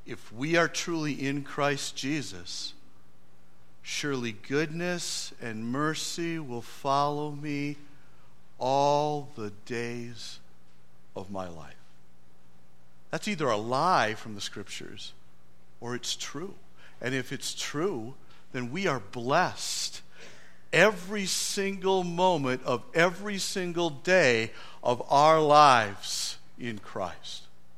if we are truly in Christ Jesus, surely goodness and mercy will follow me all the days of my life. That's either a lie from the Scriptures or it's true. And if it's true, then we are blessed every single moment of every single day of our lives in Christ.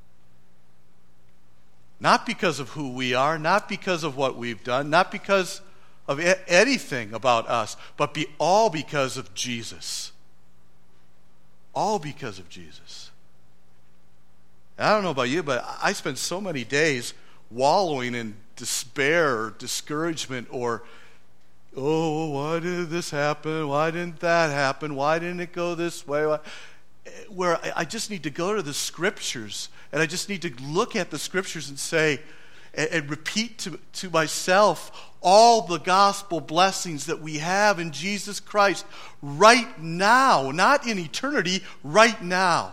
Not because of who we are, not because of what we've done, not because of anything about us, but all because of Jesus. All because of Jesus. I don't know about you, but I spend so many days wallowing in despair or discouragement or, oh, why did this happen? Why didn't that happen? Why didn't it go this way? Where I just need to go to the Scriptures, and I just need to look at the Scriptures and say, and repeat to myself all the gospel blessings that we have in Jesus Christ right now, not in eternity, right now.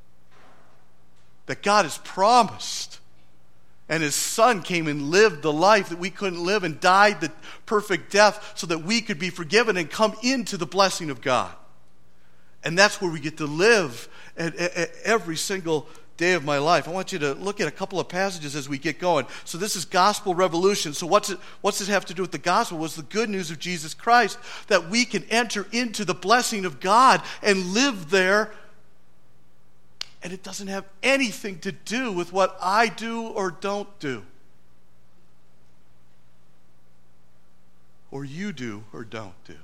That God has promised. And His Son came and lived the life that we couldn't live and died the perfect death so that we could be forgiven and come into the blessing of God. And that's where we get to live at every single day of my life. I want you to look at a couple of passages as we get going. So this is gospel revolution. So what's this have to do with the gospel? Was the good news of Jesus Christ that we can enter into the blessing of God and live there. And it doesn't have anything to do with what I do or don't do. Or you do or don't do.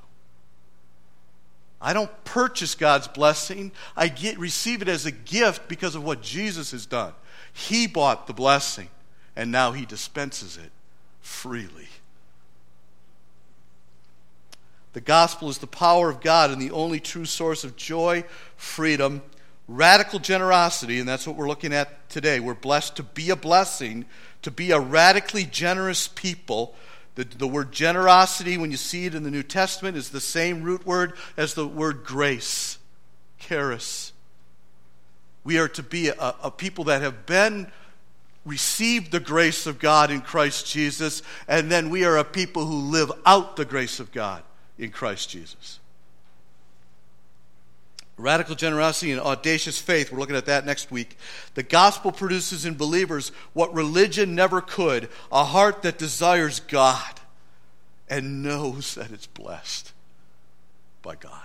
I don't purchase God's blessing. I receive it as a gift because of what Jesus has done. He bought the blessing, and now He dispenses it freely. The gospel is the power of God and the only true source of joy, freedom, radical generosity, and that's what we're looking at today. We're blessed to be a blessing, to be a radically generous people. The word generosity, when you see it in the New Testament, is the same root word as the word grace, charis. We are to be a people that have received the grace of God in Christ Jesus, and then we are a people who live out the grace of God in Christ Jesus. Radical generosity and audacious faith. We're looking at that next week. The gospel produces in believers what religion never could. A heart that desires God and knows that it's blessed by God.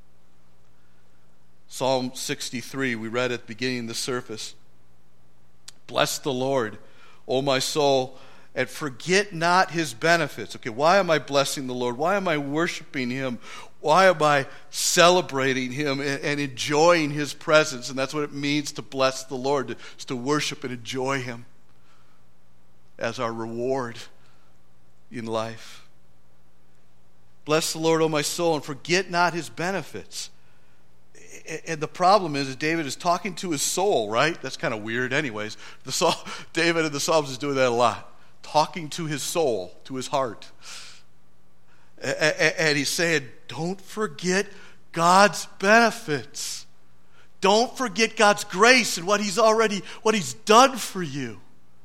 Psalm 63, we read at the beginning of the service. Bless the Lord, O my soul, and forget not His benefits. Okay, why am I blessing the Lord? Why am I worshiping Him? Why am I celebrating Him and enjoying His presence? And that's what it means to bless the Lord, is to worship and enjoy Him as our reward in life. Bless the Lord, O my soul, and forget not His benefits. And the problem is David is talking to his soul, right? That's kind of weird anyways. David in the Psalms is doing that a lot. Talking to his soul, to his heart. And he's saying, don't forget God's benefits. Don't forget God's grace and what He's done for you.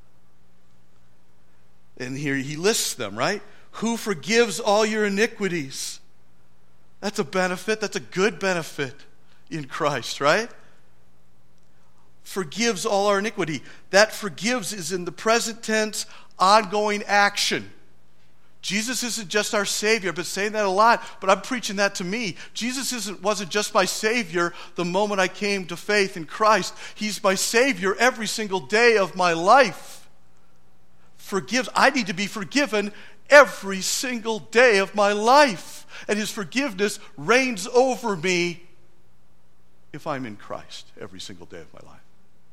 And here he lists them, right? Who forgives all your iniquities. That's a benefit. That's a good benefit in Christ, right? Forgives all our iniquity. That forgives is in the present tense, ongoing action. Jesus isn't just our Savior. I've been saying that a lot, but I'm preaching that to me. Jesus wasn't just my Savior the moment I came to faith in Christ. He's my Savior every single day of my life. Forgives. I need to be forgiven every single day of my life. And His forgiveness reigns over me if I'm in Christ every single day of my life.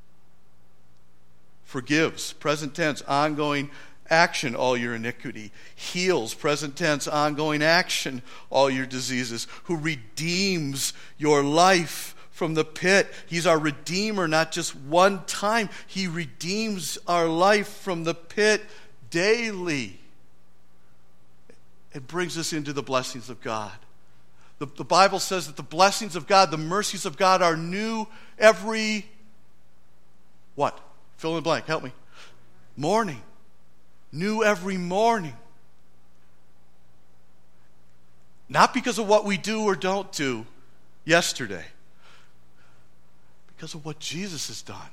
Forgives, present tense, ongoing action, all your iniquity. Heals, present tense, ongoing action, all your diseases. Who redeems your life from the pit. He's our Redeemer, not just one time. He redeems our life from the pit daily. It brings us into the blessings of God. The Bible says that the blessings of God, the mercies of God are new every, what? Fill in the blank, help me. morning. New every morning. Not because of what we do or don't do yesterday. Because of what Jesus has done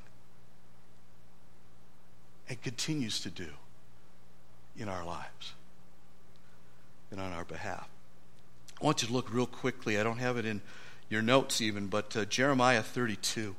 and continues to do in our lives and on our behalf. I want you to look real quickly. I don't have it in your notes even, but Jeremiah 32.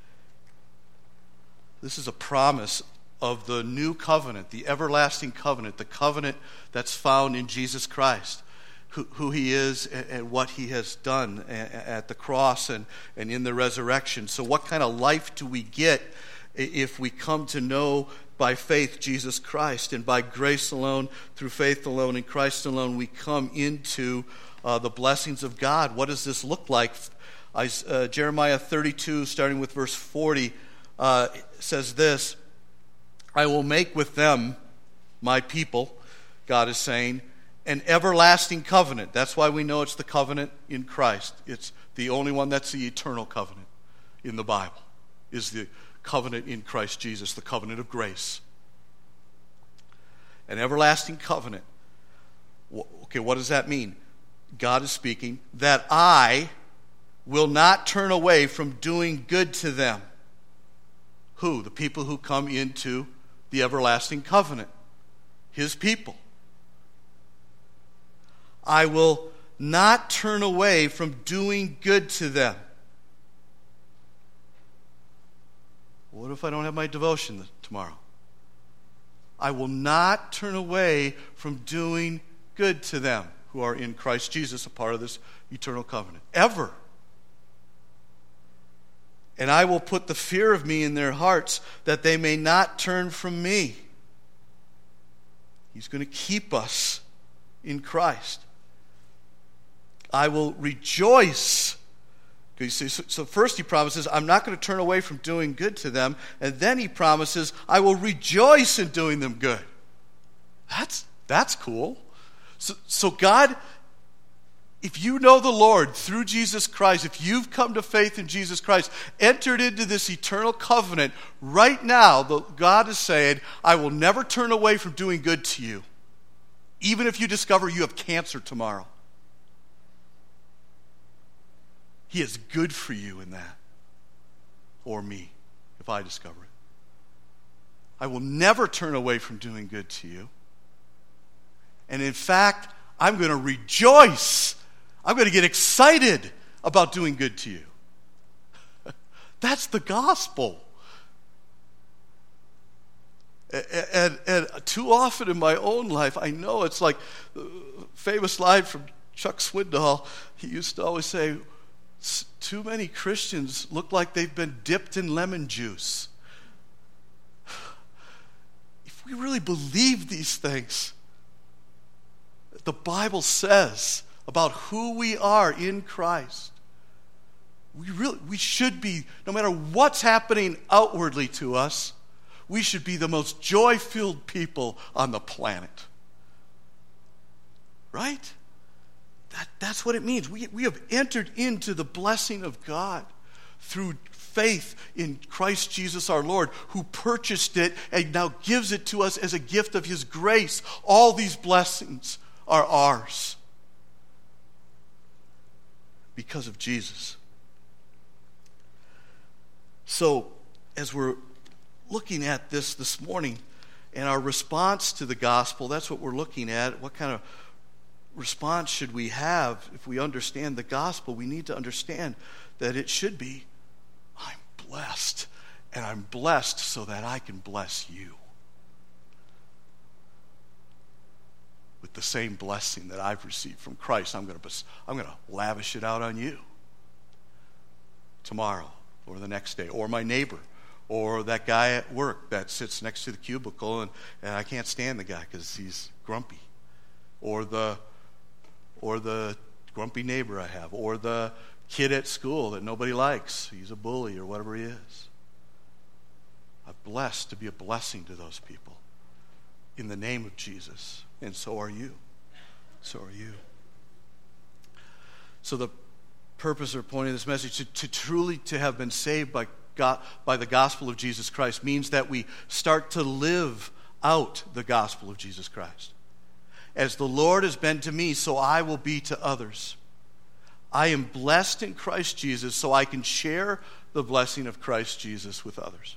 This is a promise of the new covenant, the everlasting covenant, the covenant that's found in Jesus Christ, who he is and what he has done at the cross and in the resurrection. So what kind of life do we get if we come to know by faith Jesus Christ? And by grace alone, through faith alone, in Christ alone, we come into the blessings of God. What does this look like? Jeremiah 32, starting with verse 40, says this: I will make with them, my people, God is saying, an everlasting covenant. That's why we know it's the covenant in Christ. It's the only one that's the eternal covenant in the Bible, is the covenant in Christ Jesus, the covenant of grace. An everlasting covenant. Okay, what does that mean? God is speaking, that I will not turn away from doing good to them. Who? The people who come into the everlasting covenant. His people. I will not turn away from doing good to them. What if I don't have my devotion tomorrow? I will not turn away from doing good to them who are in Christ Jesus, a part of this eternal covenant. Ever. And I will put the fear of me in their hearts, that they may not turn from me. He's going to keep us in Christ. I will rejoice. So first he promises, I'm not going to turn away from doing good to them. And then he promises, I will rejoice in doing them good. That's cool. So God, if you know the Lord through Jesus Christ, if you've come to faith in Jesus Christ, entered into this eternal covenant, right now God is saying, I will never turn away from doing good to you, even if you discover you have cancer tomorrow. He is good for you in that, or me, if I discover it. I will never turn away from doing good to you. And in fact, I'm going to rejoice. I'm going to get excited about doing good to you. That's the gospel. And too often in my own life, I know it's like the famous line from Chuck Swindoll. He used to always say, too many Christians look like they've been dipped in lemon juice. If we really believe these things, the Bible says about who we are in Christ, we should be, no matter what's happening outwardly to us, we should be the most joy-filled people on the planet. Right? That's what it means. We have entered into the blessing of God through faith in Christ Jesus our Lord, who purchased it and now gives it to us as a gift of his grace. All these blessings are ours because of Jesus. So, as we're looking at this morning and our response to the gospel, that's what we're looking at. What kind of response should we have if we understand the gospel? We need to understand that it should be, I'm blessed, and I'm blessed so that I can bless you with the same blessing that I've received from Christ. I'm going to lavish it out on you tomorrow or the next day, or my neighbor, or that guy at work that sits next to the cubicle and I can't stand the guy because he's grumpy, or the grumpy neighbor I have, or the kid at school that nobody likes. He's a bully or whatever he is. I'm blessed to be a blessing to those people in the name of Jesus, and so are you. So are you. So the purpose or point of this message, to truly to have been saved by God, by the gospel of Jesus Christ, means that we start to live out the gospel of Jesus Christ. As the Lord has been to me, so I will be to others. I am blessed in Christ Jesus, so I can share the blessing of Christ Jesus with others.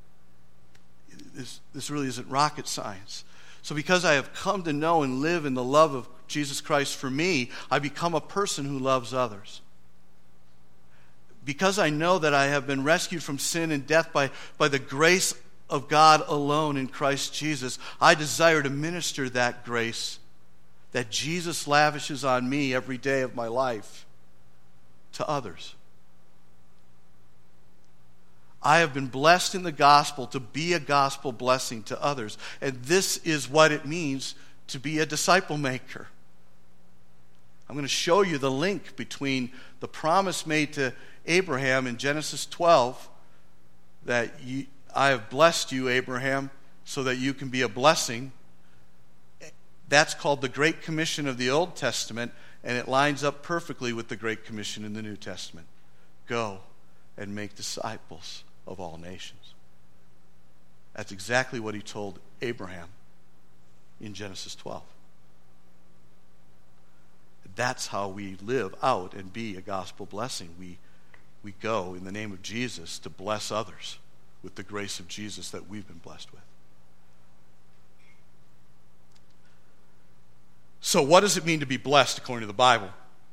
This really isn't rocket science. So because I have come to know and live in the love of Jesus Christ for me, I become a person who loves others. Because I know that I have been rescued from sin and death by the grace of God alone in Christ Jesus, I desire to minister that grace that Jesus lavishes on me every day of my life to others. I have been blessed in the gospel to be a gospel blessing to others. And this is what it means to be a disciple maker. I'm going to show you the link between the promise made to Abraham in Genesis 12, that I have blessed you, Abraham, so that you can be a blessing. That's called the Great Commission of the Old Testament, and it lines up perfectly with the Great Commission in the New Testament. Go and make disciples of all nations. That's exactly what he told Abraham in Genesis 12. That's how we live out and be a gospel blessing. We go in the name of Jesus to bless others with the grace of Jesus that we've been blessed with. So what does it mean to be blessed according to the Bible?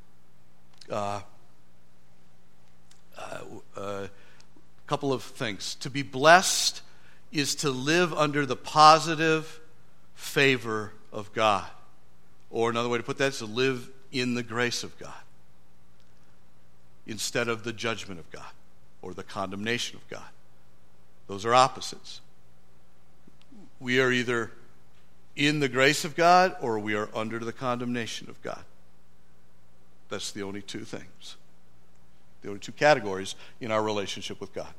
Couple of things. To be blessed is to live under the positive favor of God. Or another way to put that is to live in the grace of God instead of the judgment of God or the condemnation of God. Those are opposites. We are either in the grace of God or we are under the condemnation of God. That's the only two things. The only two categories in our relationship with God.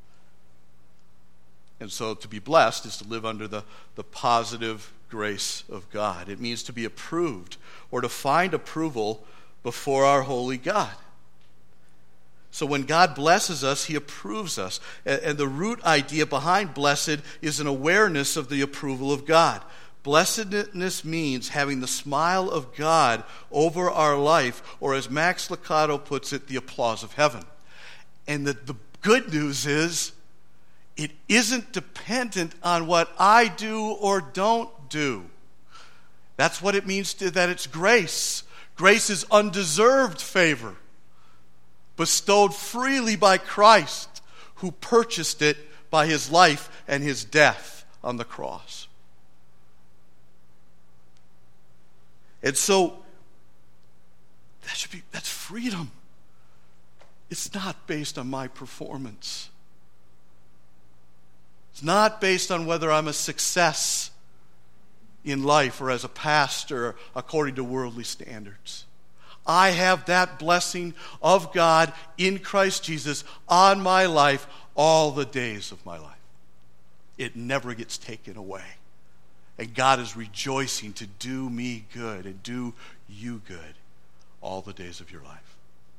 And so to be blessed is to live under the positive grace of God. It means to be approved or to find approval before our holy God. So when God blesses us, he approves us. And the root idea behind blessed is an awareness of the approval of God. Blessedness means having the smile of God over our life, or as Max Lucado puts it, the applause of heaven. And the good news is, it isn't dependent on what I do or don't do. That's what it means that it's grace. Grace is undeserved favor, bestowed freely by Christ, who purchased it by his life and his death on the cross. And so, that's freedom. It's not based on my performance. It's not based on whether I'm a success in life or as a pastor according to worldly standards. I have that blessing of God in Christ Jesus on my life all the days of my life. It never gets taken away. And God is rejoicing to do me good and do you good all the days of your life.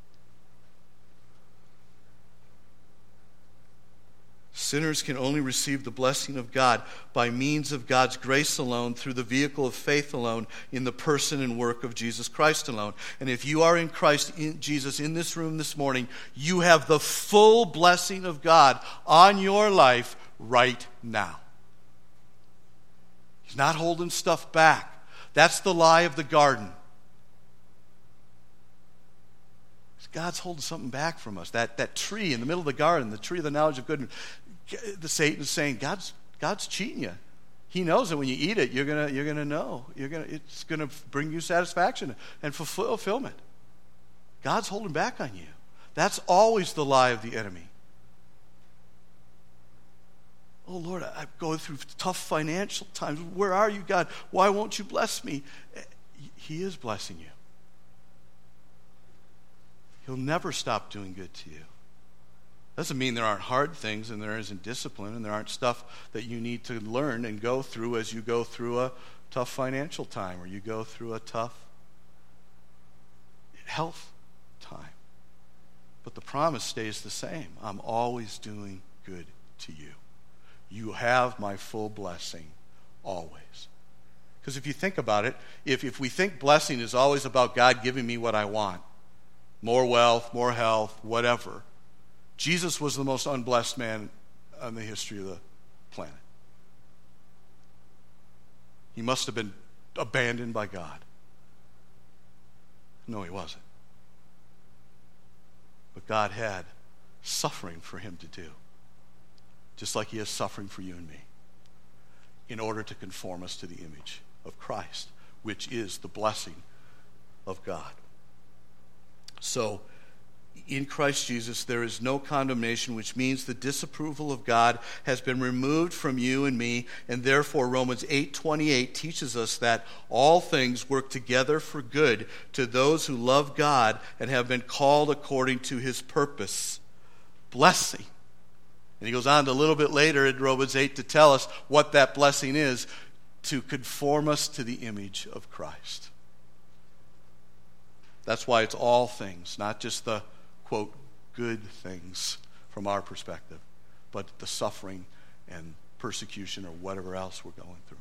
Sinners can only receive the blessing of God by means of God's grace alone, through the vehicle of faith alone, in the person and work of Jesus Christ alone. And if you are in Christ Jesus in this room this morning, you have the full blessing of God on your life right now. He's not holding stuff back. That's the lie of the garden. God's holding something back from us. That tree in the middle of the garden, the tree of the knowledge of good and the Satan is saying, God's cheating you. He knows that when you eat it, you're gonna know. It's gonna bring you satisfaction and fulfillment. God's holding back on you. That's always the lie of the enemy. Oh, Lord, I'm going through tough financial times. Where are you, God? Why won't you bless me? He is blessing you. He'll never stop doing good to you. Doesn't mean there aren't hard things and there isn't discipline and there aren't stuff that you need to learn and go through as you go through a tough financial time or you go through a tough health time. But the promise stays the same. I'm always doing good to you. You have my full blessing always. Because if you think about it, if we think blessing is always about God giving me what I want, more wealth, more health, whatever, Jesus was the most unblessed man in the history of the planet. He must have been abandoned by God. No, he wasn't. But God had suffering for him to do, just like he has suffering for you and me, in order to conform us to the image of Christ, which is the blessing of God. So, in Christ Jesus, there is no condemnation, which means the disapproval of God has been removed from you and me, and therefore Romans 8:28 teaches us that all things work together for good to those who love God and have been called according to his purpose. Blessing. And he goes on to a little bit later in Romans 8 to tell us what that blessing is, to conform us to the image of Christ. That's why it's all things, not just the, quote, good things from our perspective, but the suffering and persecution or whatever else we're going through.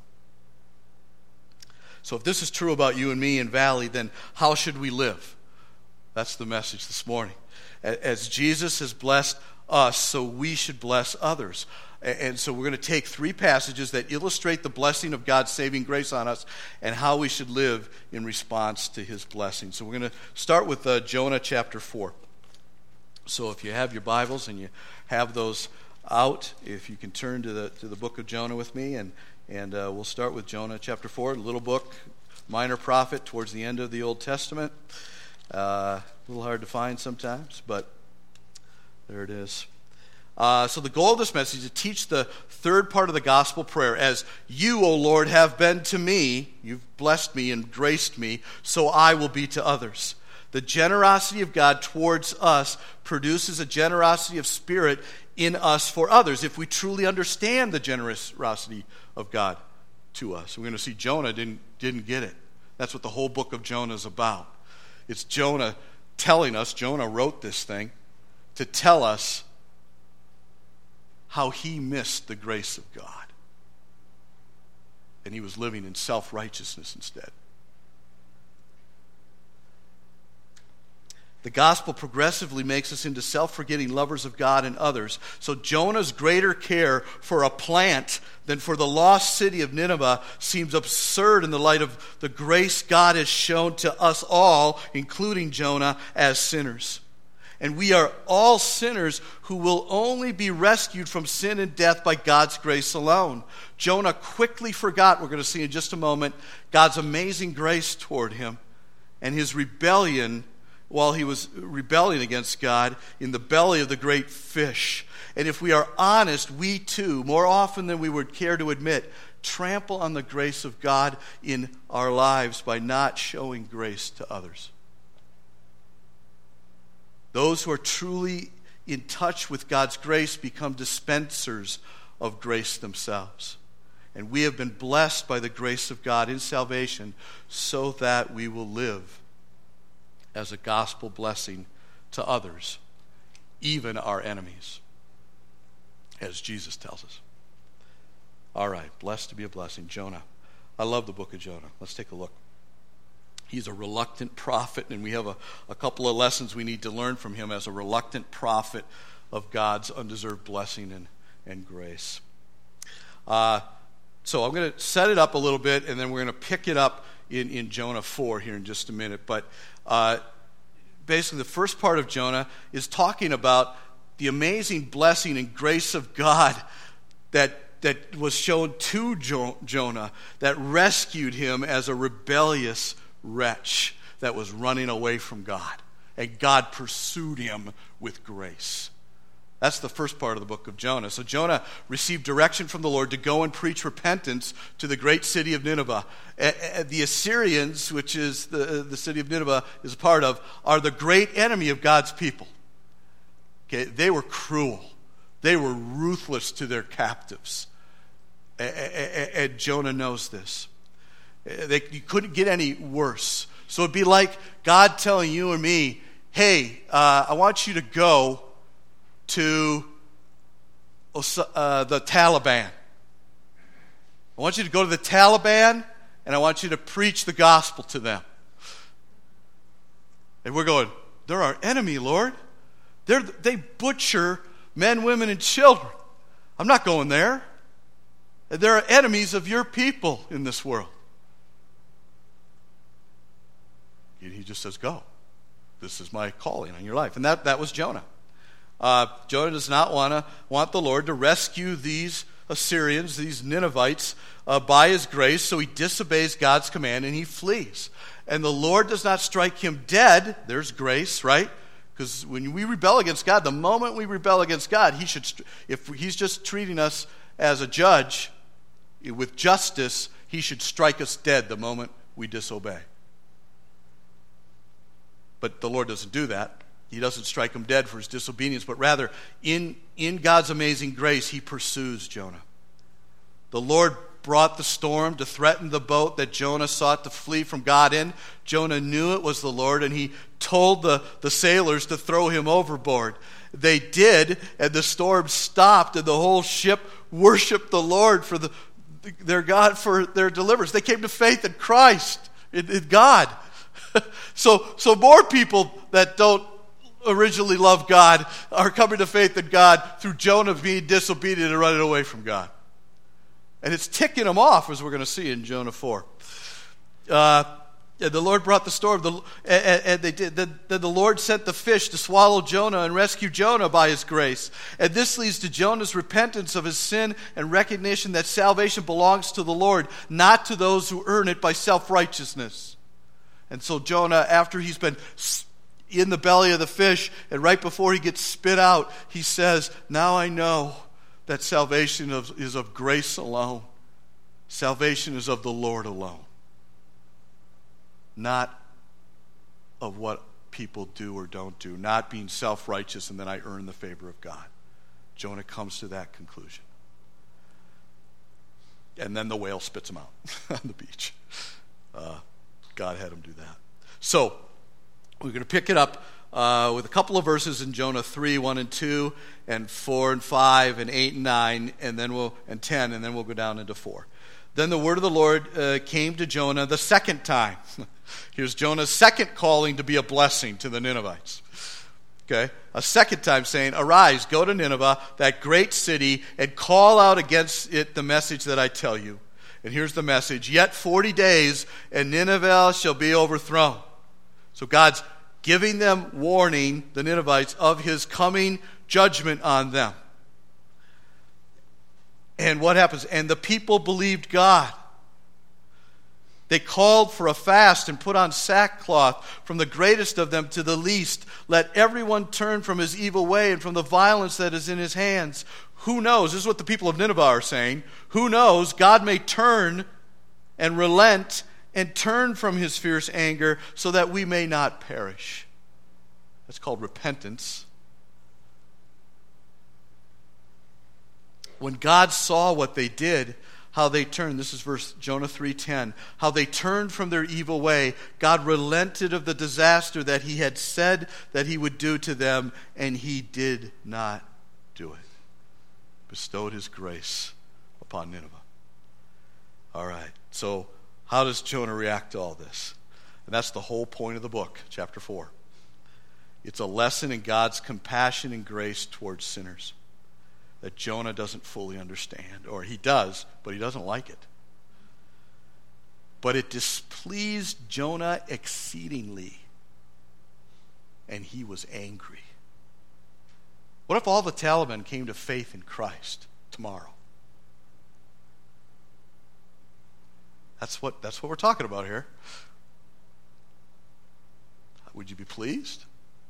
So if this is true about you and me in Valley, then how should we live? That's the message this morning. As Jesus has blessed us, so we should bless others. And so we're going to take three passages that illustrate the blessing of God's saving grace on us and how we should live in response to his blessing. So we're going to start with Jonah chapter 4. So if you have your Bibles and you have those out, if you can turn to the book of Jonah with me, and we'll start with Jonah chapter 4, a little book, minor prophet towards the end of the Old Testament. A little hard to find sometimes, but there it is. So the goal of this message is to teach the third part of the gospel prayer. As you, O Lord, have been to me, you've blessed me and graced me, so I will be to others. The generosity of God towards us produces a generosity of spirit in us for others if we truly understand the generosity of God to us. We're going to see Jonah didn't get it. That's what the whole book of Jonah is about. It's Jonah telling us, Jonah wrote this thing to tell us how he missed the grace of God. And he was living in self-righteousness instead. The gospel progressively makes us into self-forgetting lovers of God and others. So Jonah's greater care for a plant than for the lost city of Nineveh seems absurd in the light of the grace God has shown to us all, including Jonah, as sinners. And we are all sinners who will only be rescued from sin and death by God's grace alone. Jonah quickly forgot, we're going to see in just a moment, God's amazing grace toward him and his rebellion while he was rebelling against God in the belly of the great fish. And if we are honest, we too, more often than we would care to admit, trample on the grace of God in our lives by not showing grace to others. Those who are truly in touch with God's grace become dispensers of grace themselves. And we have been blessed by the grace of God in salvation so that we will live as a gospel blessing to others, even our enemies, as Jesus tells us. All right, blessed to be a blessing. Jonah. I love the book of Jonah. Let's take a look. He's a reluctant prophet, and we have a couple of lessons we need to learn from him as a reluctant prophet of God's undeserved blessing and grace. So I'm going to set it up a little bit, and then we're going to pick it up in Jonah 4 here in just a minute. But basically the first part of Jonah is talking about the amazing blessing and grace of God that was shown to Jonah, that rescued him as a rebellious wretch that was running away from God. And God pursued him with grace. That's the first part of the book of Jonah. So Jonah received direction from the Lord to go and preach repentance to the great city of Nineveh. The Assyrians, which is the city of Nineveh is a part of, are the great enemy of God's people. Okay, they were cruel. They were ruthless to their captives. And Jonah knows this. You couldn't get any worse. So it'd be like God telling you and me, hey, I want you to go to the Taliban. I want you to go to the Taliban, and I want you to preach the gospel to them. And we're going, they're our enemy, Lord. They butcher men, women, and children. I'm not going there. There are enemies of your people in this world. He just says, go. This is my calling on your life. And that was Jonah. Jonah does not want the Lord to rescue these Assyrians, these Ninevites, by his grace, so he disobeys God's command and he flees. And the Lord does not strike him dead. There's grace, right? Because when we rebel against God, the moment we rebel against God, if he's just treating us as a judge with justice, he should strike us dead the moment we disobey. But the Lord doesn't do that. He doesn't strike him dead for his disobedience, but rather, in God's amazing grace, he pursues Jonah. The Lord brought the storm to threaten the boat that Jonah sought to flee from God in. Jonah knew it was the Lord, and he told the sailors to throw him overboard. They did, and the storm stopped, and the whole ship worshiped the Lord for their God, for their deliverance. They came to faith in Christ, in God. So more people that don't originally love God are coming to faith in God through Jonah being disobedient and running away from God. And it's ticking them off, as we're going to see in Jonah 4. The Lord brought the storm, and they did. Then the Lord sent the fish to swallow Jonah and rescue Jonah by his grace. And this leads to Jonah's repentance of his sin and recognition that salvation belongs to the Lord, not to those who earn it by self-righteousness. And so Jonah, after he's been in the belly of the fish, and right before he gets spit out, he says, now I know that salvation is of grace alone. Salvation is of the Lord alone. Not of what people do or don't do. Not being self-righteous and then I earn the favor of God. Jonah comes to that conclusion. And then the whale spits him out on the beach. God had him do that. So, we're going to pick it up with a couple of verses in Jonah 3, 1 and 2, and 4 and 5, and 8 and 9, and 10, and then we'll go down into 4. Then the word of the Lord came to Jonah the second time. Here's Jonah's second calling to be a blessing to the Ninevites. Okay? A second time saying, arise, go to Nineveh, that great city, and call out against it the message that I tell you. And here's the message. Yet 40 days, and Nineveh shall be overthrown. So God's giving them warning, the Ninevites, of his coming judgment on them. And what happens? And the people believed God. They called for a fast and put on sackcloth, from the greatest of them to the least. Let everyone turn from his evil way and from the violence that is in his hands. Who knows? This is what the people of Nineveh are saying. Who knows? God may turn and relent and turn from his fierce anger so that we may not perish. That's called repentance. When God saw what they did, how they turned, this is Jonah 3:10, how they turned from their evil way, God relented of the disaster that he had said that he would do to them, and he did not do it. Bestowed his grace upon Nineveh. All right, so how does Jonah react to all this? And that's the whole point of the book, chapter 4. It's a lesson in God's compassion and grace towards sinners that Jonah doesn't fully understand. Or he does, but he doesn't like it. But it displeased Jonah exceedingly, and he was angry. What if all the Taliban came to faith in Christ tomorrow? That's what we're talking about here. Would you be pleased?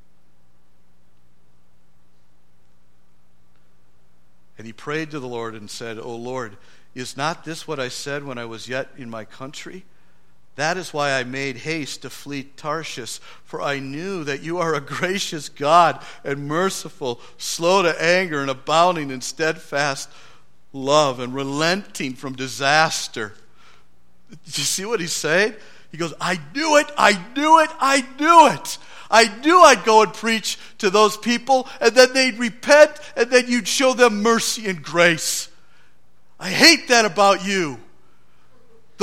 And he prayed to the Lord and said, O Lord, is not this what I said when I was yet in my country? That is why I made haste to flee Tarshish, for I knew that you are a gracious God and merciful, slow to anger and abounding in steadfast love and relenting from disaster. Do you see what he's saying? He goes, I knew it. I knew I knew I'd go and preach to those people, and then they'd repent, and then you'd show them mercy and grace. I hate that about you.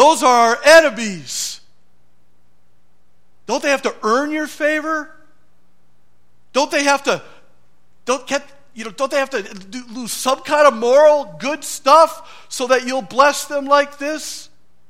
Those are our enemies. Don't they have to earn your favor? Don't they have to lose some kind of moral good stuff so that you'll bless them like this?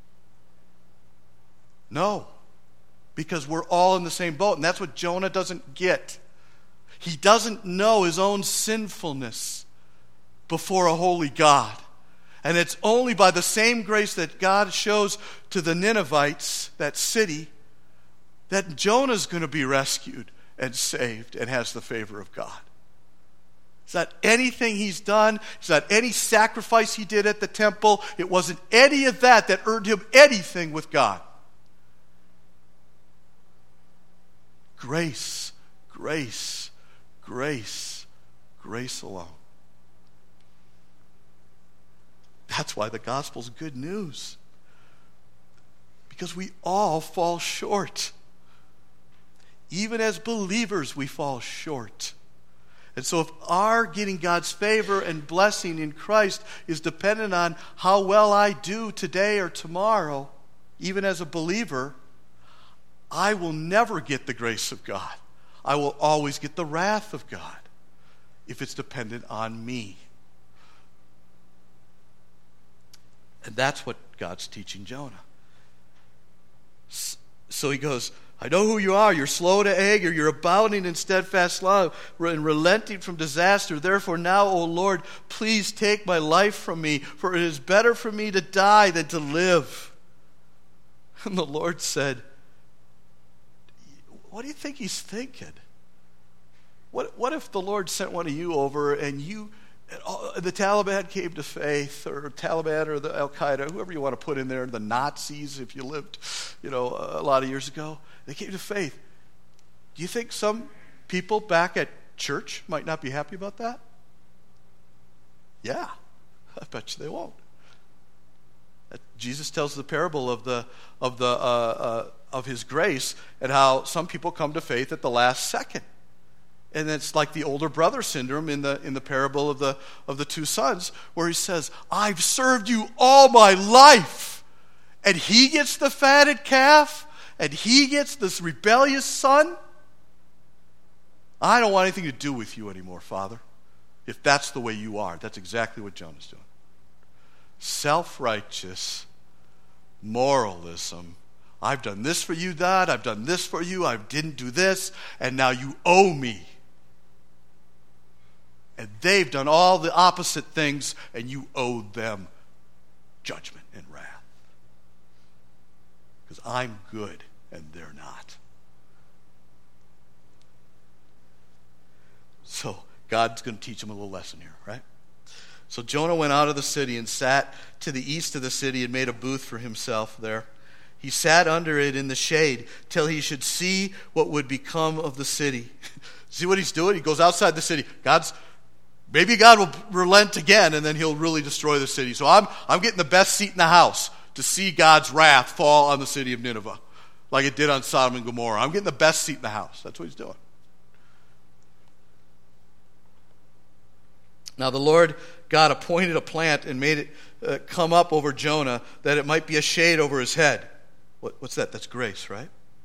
No, because we're all in the same boat, and that's what Jonah doesn't get. He doesn't know his own sinfulness before a holy God. And it's only by the same grace that God shows to the Ninevites, that city, that Jonah's going to be rescued and saved and has the favor of God. It's not anything he's done. It's not any sacrifice he did at the temple. It wasn't any of that earned him anything with God. Grace, grace, grace, grace alone. That's why the gospel's good news. Because we all fall short. Even as believers, we fall short. And so if our getting God's favor and blessing in Christ is dependent on how well I do today or tomorrow, even as a believer, I will never get the grace of God. I will always get the wrath of God if it's dependent on me. And that's what God's teaching Jonah. So he goes, I know who you are. You're slow to anger. You're abounding in steadfast love and relenting from disaster. Therefore now, O Lord, please take my life from me, for it is better for me to die than to live. And the Lord said, what do you think he's thinking? What if the Lord sent one of you over and the Taliban came to faith, or Taliban or the Al-Qaeda, whoever you want to put in there, the Nazis, if you lived, a lot of years ago, they came to faith. Do you think some people back at church might not be happy about that? Yeah, I bet you they won't. Jesus tells the parable of his grace and how some people come to faith at the last second. And it's like the older brother syndrome in the parable of the two sons, where he says, I've served you all my life. And he gets the fatted calf, and he gets this rebellious son. I don't want anything to do with you anymore, Father. If that's the way you are. That's exactly what Jonah's doing. Self-righteous moralism. I've done this for you, God. I've done this for you. I didn't do this. And now you owe me. And they've done all the opposite things, and you owe them judgment and wrath. Because I'm good, and they're not. So God's going to teach them a little lesson here, right? So Jonah went out of the city and sat to the east of the city and made a booth for himself there. He sat under it in the shade till he should see what would become of the city. See what he's doing? He goes outside the city. Maybe God will relent again, and then he'll really destroy the city. So I'm getting the best seat in the house to see God's wrath fall on the city of Nineveh, like it did on Sodom and Gomorrah. I'm getting the best seat in the house. That's what he's doing. Now the Lord God appointed a plant and made it come up over Jonah, that it might be a shade over his head. What's that? That's grace, right?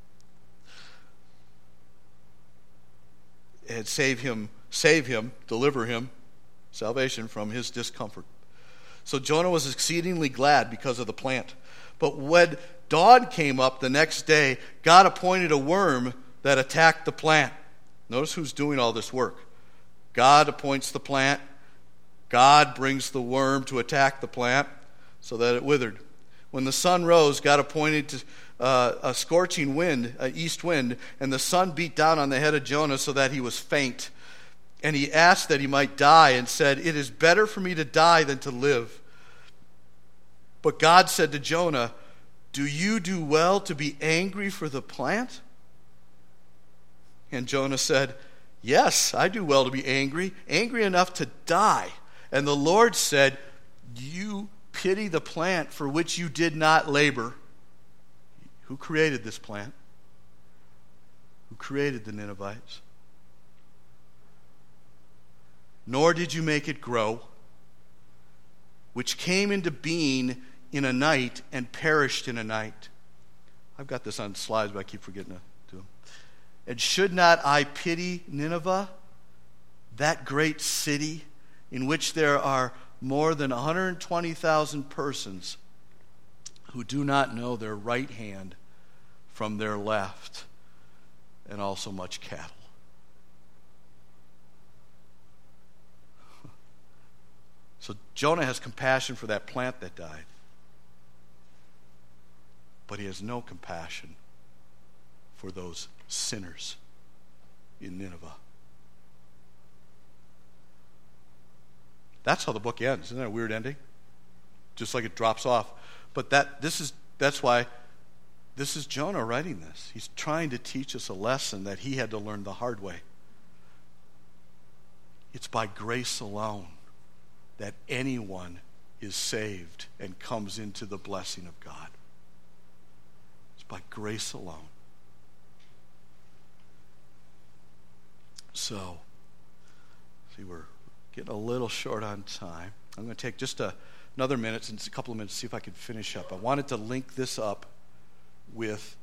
And save him, deliver him, salvation from his discomfort. So Jonah was exceedingly glad because of the plant. But when dawn came up the next day, God appointed a worm that attacked the plant. Notice who's doing all this work. God appoints the plant. God brings the worm to attack the plant so that it withered. When the sun rose, God appointed a scorching wind, an east wind, and the sun beat down on the head of Jonah so that he was faint. And he asked that he might die and said, it is better for me to die than to live. But God said to Jonah, do you do well to be angry for the plant? And Jonah said, yes, I do well to be angry enough to die. And the Lord said, you pity the plant for which you did not labor. Who created this plant? Who created the Ninevites? Nor did you make it grow, which came into being in a night and perished in a night. I've got this on slides, but I keep forgetting to do them. And should not I pity Nineveh, that great city in which there are more than 120,000 persons who do not know their right hand from their left, and also much cattle. So Jonah has compassion for that plant that died, but he has no compassion for those sinners in Nineveh. That's how the book ends. Isn't that a weird ending? Just like it drops off. But that's why this is Jonah writing this. He's trying to teach us a lesson that he had to learn the hard way. It's by grace alone that anyone is saved and comes into the blessing of God. It's by grace alone. So, see, we're getting a little short on time. I'm going to take just another minute, since a couple of minutes, to see if I can finish up. I wanted to link this up with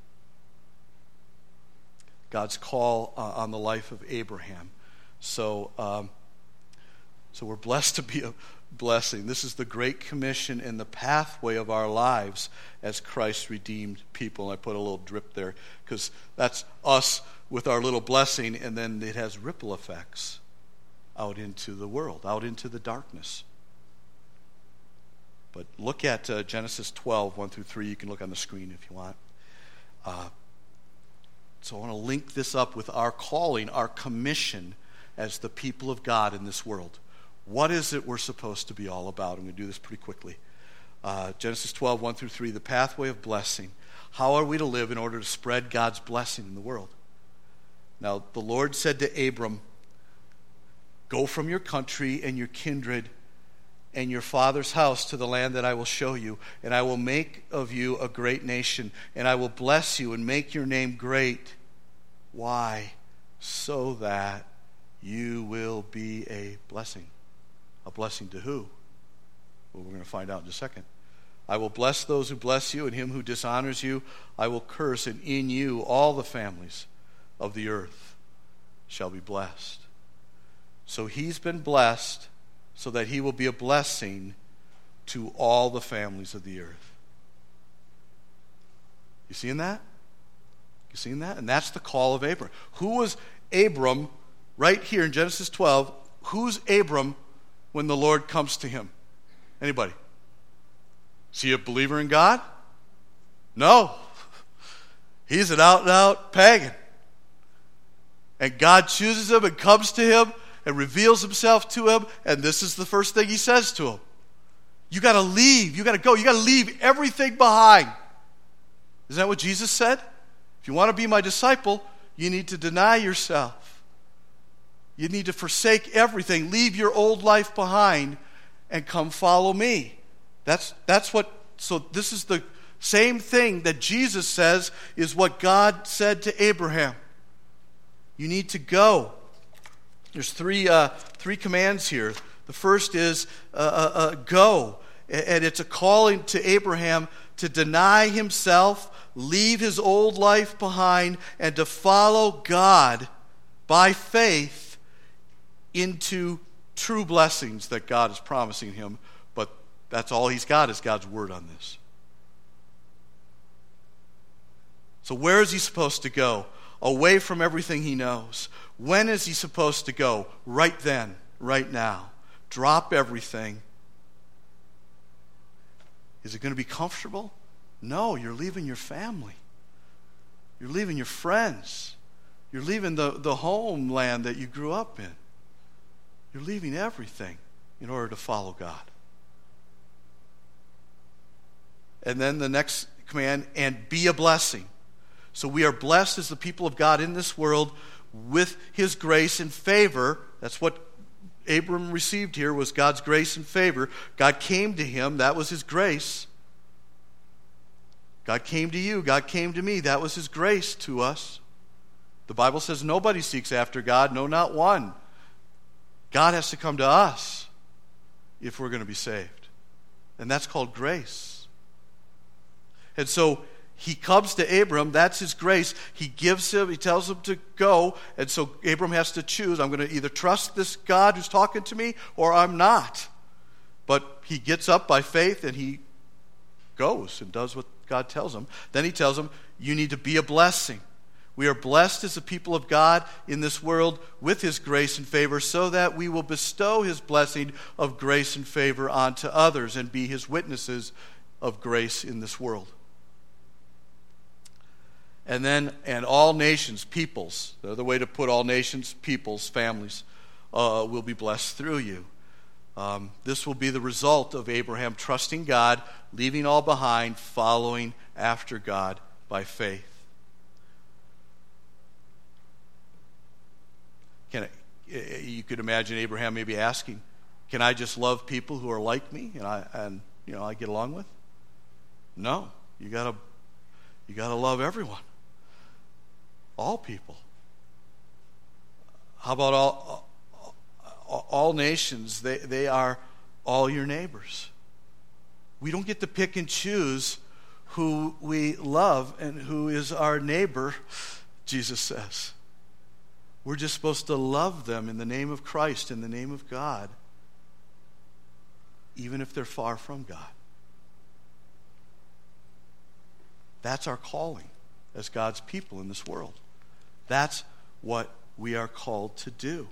God's call on the life of Abraham. So we're blessed to be a blessing. This is the Great Commission and the pathway of our lives as Christ's redeemed people. And I put a little drip there because that's us with our little blessing, and then it has ripple effects out into the world, out into the darkness. But look at Genesis 12, 1 through 3. You can look on the screen if you want. So I want to link this up with our calling, our commission as the people of God in this world. What is it we're supposed to be all about? I'm going to do this pretty quickly. Genesis 12, 1 through 3, the pathway of blessing. How are we to live in order to spread God's blessing in the world? Now, the Lord said to Abram, "Go from your country and your kindred and your father's house to the land that I will show you, and I will make of you a great nation, and I will bless you and make your name great." Why? So that you will be a blessing. A blessing to who? Well, we're going to find out in just a second. "I will bless those who bless you, and him who dishonors you I will curse, and in you all the families of the earth shall be blessed." So he's been blessed so that he will be a blessing to all the families of the earth. You seeing that? You seeing that? And that's the call of Abram. Who was Abram right here in Genesis 12? Who's Abram when the Lord comes to him? Anybody? Is he a believer in God? No. He's an out-and-out pagan. And God chooses him and comes to him and reveals himself to him, and this is the first thing he says to him. You got to leave. You got to go. You got to leave everything behind. Isn't that what Jesus said? If you want to be my disciple, you need to deny yourself. You need to forsake everything. Leave your old life behind and come follow me. That's what, so this is the same thing that Jesus says is what God said to Abraham. You need to go. There's three commands here. The first is go. And it's a calling to Abraham to deny himself, leave his old life behind, and to follow God by faith into true blessings that God is promising him. But that's all he's got is God's word on this. So where is he supposed to go? Away from everything he knows. When is he supposed to go? Right then, right now. Drop everything. Is it going to be comfortable? No, you're leaving your family. You're leaving your friends. You're leaving the homeland that you grew up in. You're leaving everything in order to follow God. And then the next command, and be a blessing. So we are blessed as the people of God in this world with his grace and favor. That's what Abram received here, was God's grace and favor. God came to him. That was his grace. God came to you. God came to me. That was his grace to us. The Bible says nobody seeks after God. No, not one. God has to come to us if we're going to be saved. And that's called grace. And so he comes to Abram. That's his grace. He tells him to go. And so Abram has to choose. I'm going to either trust this God who's talking to me or I'm not. But he gets up by faith and he goes and does what God tells him. Then he tells him, you need to be a blessing. We are blessed as the people of God in this world with his grace and favor so that we will bestow his blessing of grace and favor onto others and be his witnesses of grace in this world. And all nations, peoples, the other way to put all nations, peoples, families, will be blessed through you. This will be the result of Abraham trusting God, leaving all behind, following after God by faith. You could imagine Abraham maybe asking, can I just love people who are like me and I get along with? No, you gotta love everyone. All people. How about all nations? They are all your neighbors. We don't get to pick and choose who we love and who is our neighbor, Jesus says. We're just supposed to love them in the name of Christ, in the name of God, even if they're far from God. That's our calling as God's people in this world. That's what we are called to do.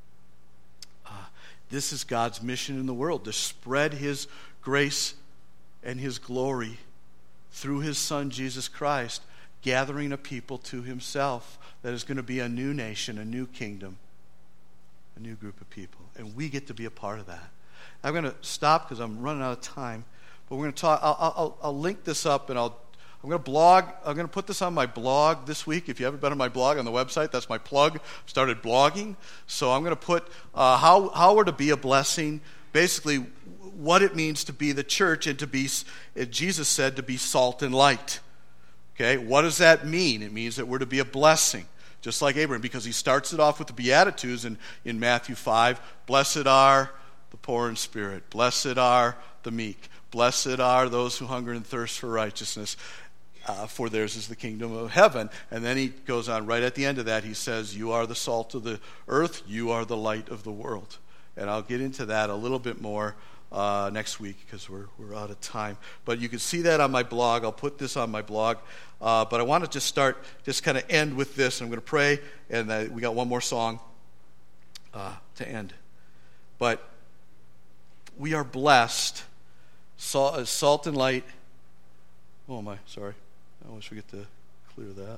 This is God's mission in the world, to spread his grace and his glory through his Son, Jesus Christ, gathering a people to himself that is going to be a new nation, a new kingdom, a new group of people. And we get to be a part of that. I'm going to stop because I'm running out of time, but we're going to talk. I'll link this up, and I'm going to blog. I'm going to put this on my blog this week. If you haven't been on my blog on the website, that's my plug. I've started blogging. So I'm going to put how we're to be a blessing, basically what it means to be the church and to be, Jesus said, to be salt and light. Okay, what does that mean? It means that we're to be a blessing, just like Abraham, because he starts it off with the Beatitudes in Matthew 5. Blessed are the poor in spirit. Blessed are the meek. Blessed are those who hunger and thirst for righteousness. For theirs is the kingdom of heaven. And then he goes on right at the end of that. He says, you are the salt of the earth. You are the light of the world. And I'll get into that a little bit more next week because we're out of time. But you can see that on my blog. I'll put this on my blog. But I want to just kind of end with this. I'm going to pray, and we got one more song to end. But we are blessed. Salt and light. Oh, am I? Sorry. I always forget to clear that.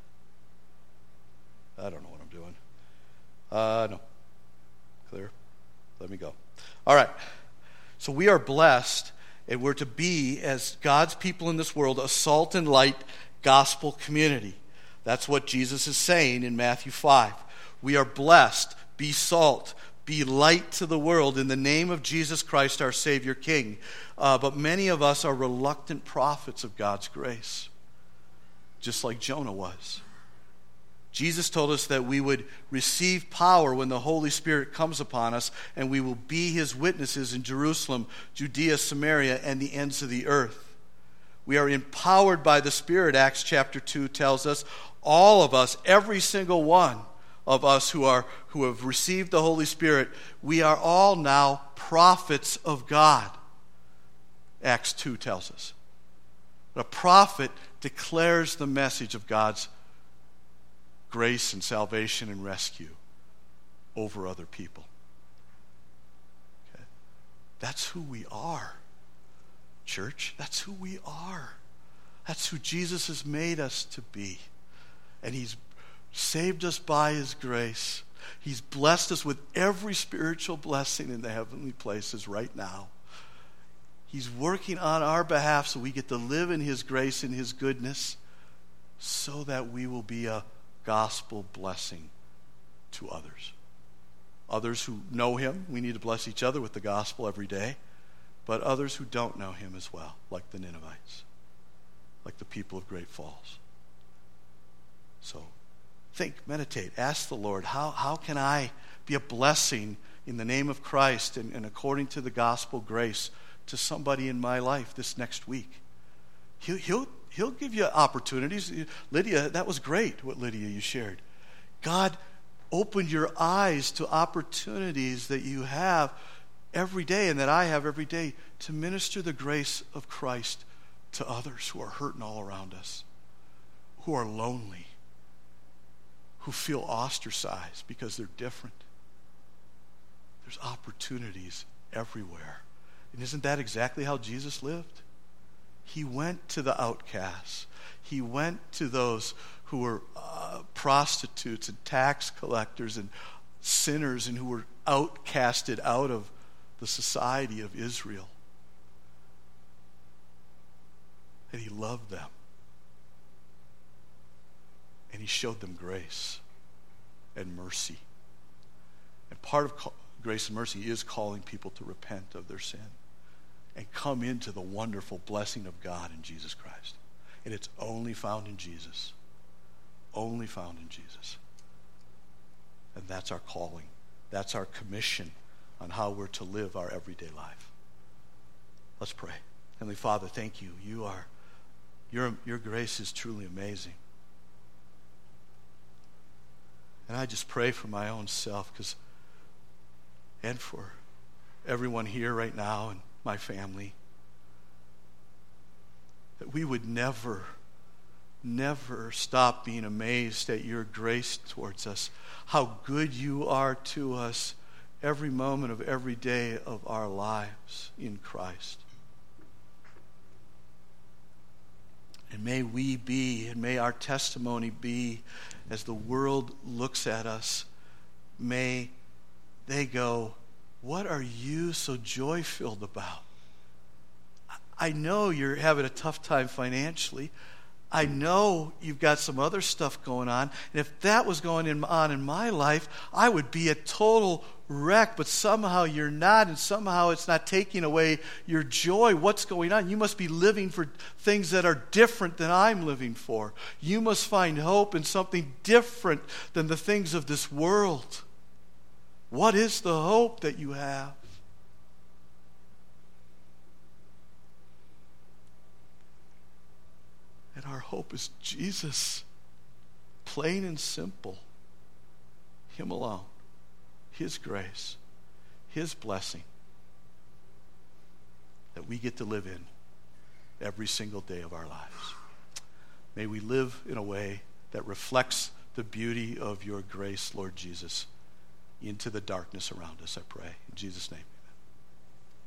I don't know what I'm doing. No. Clear. Let me go. All right. So we are blessed, and we're to be, as God's people in this world, a salt and light gospel community. That's what Jesus is saying in Matthew 5. We are blessed. Be salt. Be light to the world in the name of Jesus Christ, our Savior King. But many of us are reluctant prophets of God's grace, just like Jonah was. Jesus told us that we would receive power when the Holy Spirit comes upon us, and we will be his witnesses in Jerusalem, Judea, Samaria, and the ends of the earth. We are empowered by the Spirit, Acts chapter 2 tells us. All of us, every single one of us who have received the Holy Spirit, we are all now prophets of God, Acts 2 tells us. A prophet declares the message of God's grace and salvation and rescue over other people. Okay? That's who we are, church. That's who we are. That's who Jesus has made us to be. And he's saved us by his grace. He's blessed us with every spiritual blessing in the heavenly places right now. He's working on our behalf so we get to live in his grace and his goodness so that we will be a gospel blessing to others. Others who know him, we need to bless each other with the gospel every day, but others who don't know him as well, like the Ninevites, like the people of Great Falls. So think, meditate, ask the Lord, how can I be a blessing in the name of Christ and according to the gospel grace to somebody in my life this next week? He'll give you opportunities. Lydia, that was great, what Lydia, you shared. God opened your eyes to opportunities that you have every day and that I have every day to minister the grace of Christ to others who are hurting all around us, who are lonely, who feel ostracized because they're different. There's opportunities everywhere. And isn't that exactly how Jesus lived? He went to the outcasts. He went to those who were prostitutes and tax collectors and sinners and who were outcasted out of the society of Israel. And he loved them. And he showed them grace and mercy. And part of grace and mercy is calling people to repent of their sin and come into the wonderful blessing of God in Jesus Christ. And it's only found in Jesus. Only found in Jesus. And that's our calling. That's our commission on how we're to live our everyday life. Let's pray. Heavenly Father, thank you. Your grace is truly amazing. And I just pray for my own self and for everyone here right now and my family, that we would never stop being amazed at your grace towards us, how good you are to us every moment of every day of our lives in Christ. And may our testimony be, as the world looks at us, may they go, what are you so joy-filled about? I know you're having a tough time financially. I know you've got some other stuff going on. And if that was going on in my life, I would be a total wreck. But somehow you're not, and somehow it's not taking away your joy. What's going on? You must be living for things that are different than I'm living for. You must find hope in something different than the things of this world. What is the hope that you have? And our hope is Jesus. Plain and simple. Him alone. His grace. His blessing. That we get to live in every single day of our lives. May we live in a way that reflects the beauty of your grace, Lord Jesus, into the darkness around us, I pray. In Jesus' name.